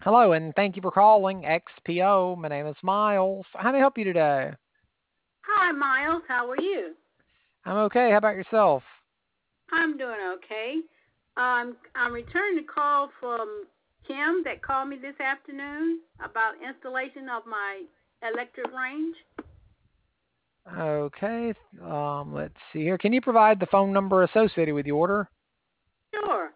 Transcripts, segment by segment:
Hello, and thank you for calling XPO. My name is Miles. How may I help you today? Hi, Miles. How are you? I'm okay. How about yourself? I'm doing okay. I'm returning a call from Kim that called me this afternoon about installation of my electric range. Okay. Let's see here. Can you provide the phone number associated with the order? Sure.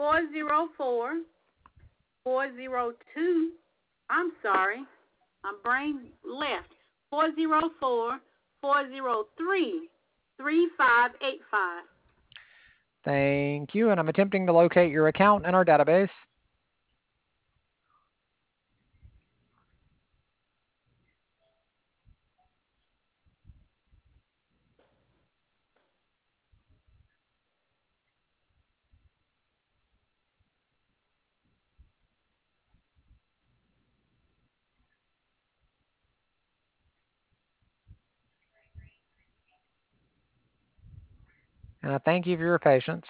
404-402. I'm sorry. My brain left. 404-403-3585. Thank you. And I'm attempting to locate your account in our database. And I thank you for your patience.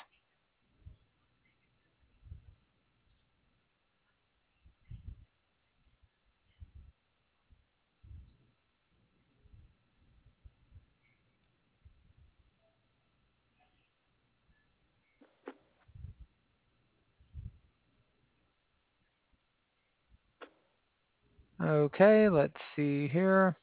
Okay, let's see here.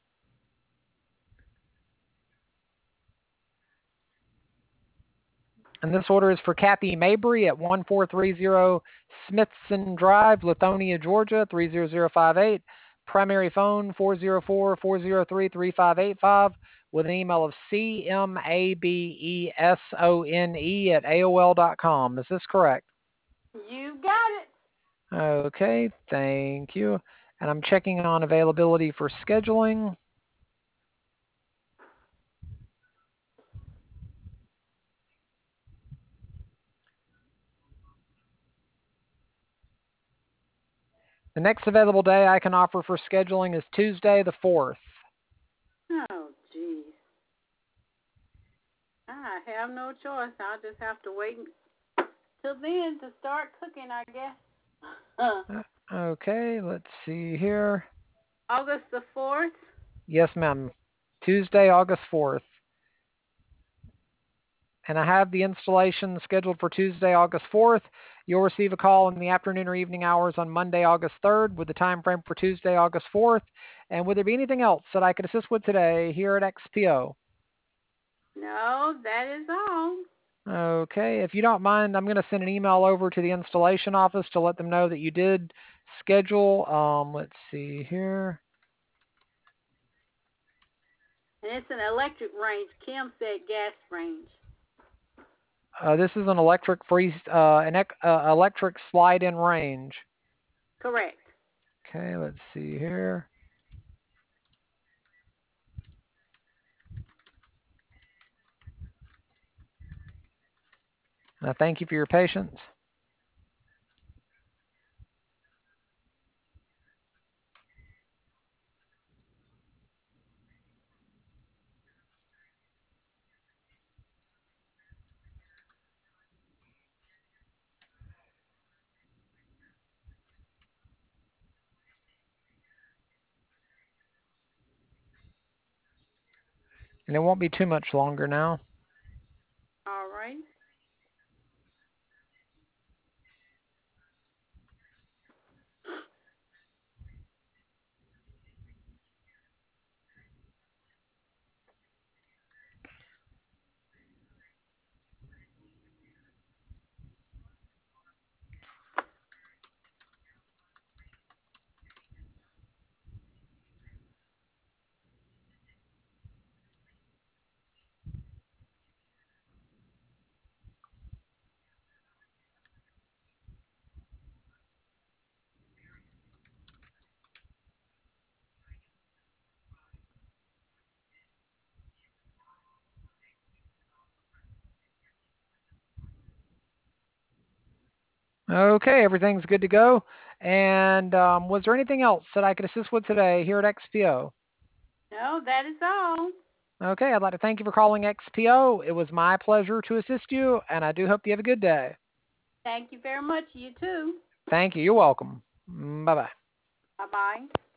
And this order is for Kathy Mabry at 1430 Smithson Drive, Lithonia, Georgia, 30058. Primary phone 404-403-3585 with an email of cmabesone at AOL.com. Is this correct? You got it. Okay, thank you. And I'm checking on availability for scheduling. The next available day I can offer for scheduling is Tuesday the 4th. Oh, geez. I have no choice. I'll just have to wait till then to start cooking, I guess. Okay, let's see here. August the 4th? Yes, ma'am. Tuesday, August 4th. And I have the installation scheduled for Tuesday, August 4th. You'll receive a call in the afternoon or evening hours on Monday, August 3rd, with the time frame for Tuesday, August 4th. And would there be anything else that I could assist with today here at XPO? No, that is all. Okay, if you don't mind, I'm going to send an email over to the installation office to let them know that you did schedule. Let's see here. And it's an electric range. Kim said gas range. This is an electric slide-in range. Correct. Okay, let's see here. Thank you for your patience. And it won't be too much longer now. All right. Okay, everything's good to go. And was there anything else that I could assist with today here at XPO? No, that is all. Okay, I'd like to thank you for calling XPO. It was my pleasure to assist you, and I do hope you have a good day. Thank you very much. You too. Thank you. You're welcome. Bye. Bye-bye. Bye-bye.